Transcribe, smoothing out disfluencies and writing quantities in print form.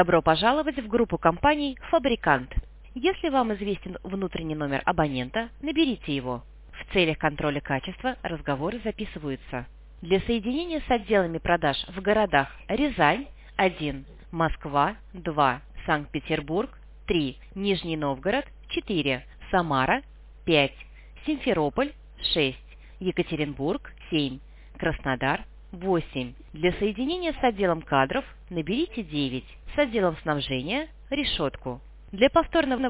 Добро пожаловать в группу компаний «Фабрикант». Если вам известен внутренний номер абонента, наберите его. В целях контроля качества разговоры записываются. Для соединения с отделами продаж в городах Рязань 1, Москва 2, Санкт-Петербург 3, Нижний Новгород 4, Самара 5, Симферополь 6, Екатеринбург 7, Краснодар 8. Для соединения с отделом кадров наберите 9, с отделом снабжения – решетку. Для повторного